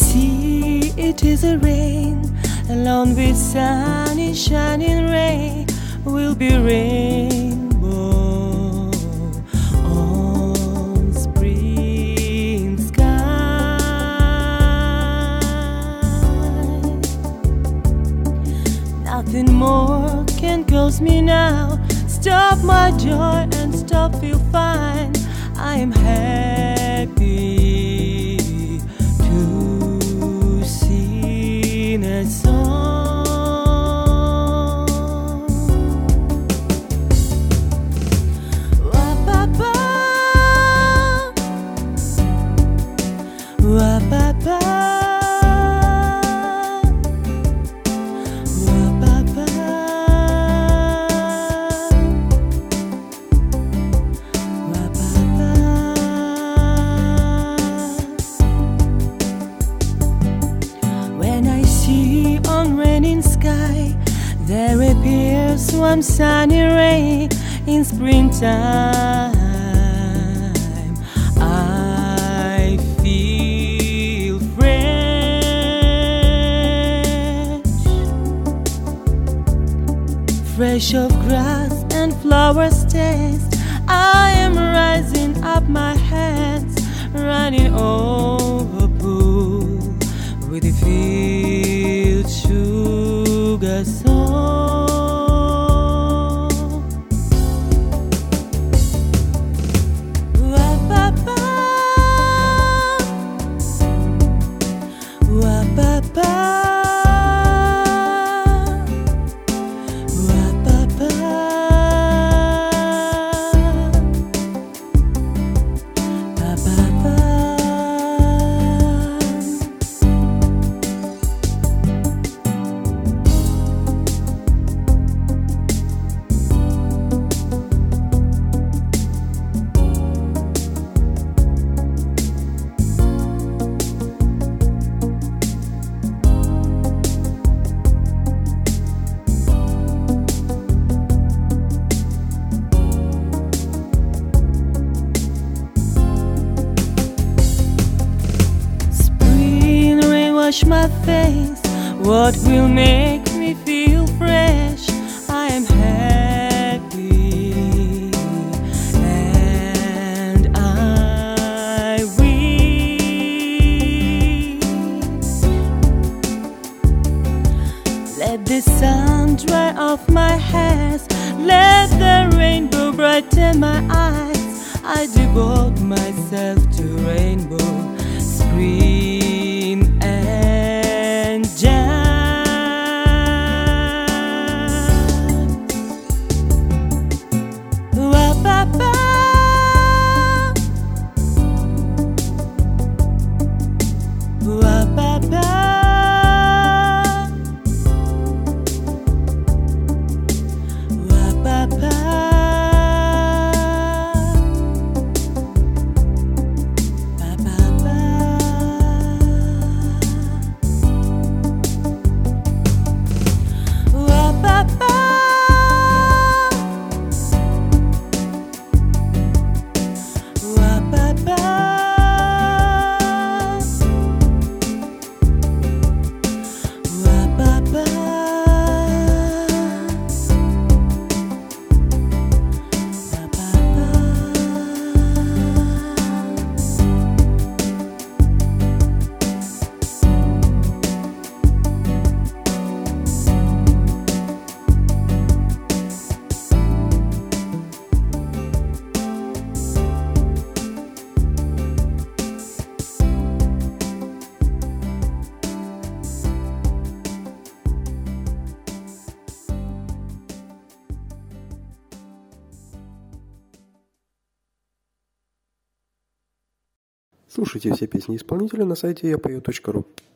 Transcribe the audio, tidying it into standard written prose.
see it is a rain, along with sunny shining ray will be rainbow on spring sky. Nothing more can cause me now, stop my joy and stop feel fine. I am happy to sing a song. Wa-ba-ba, wa-ba-ba. There appears one sunny ray in springtime. I feel fresh of grass and flowers taste. I am rising up, my hands running over pool with the field sugar song. Wa-ba-ba, wa-ba-ba, wa-ba-ba, ba-ba-ba. Wash my face, what will make me feel fresh? I am happy and I wish. Let the sun dry off my hairs, let the rainbow brighten my eyes. I devote myself to rainbow, spring and jam. Wa-ba-ba, wa-ba-ba, wa-ba-ba. Слушайте все песни исполнителя на сайте yapeo.ru.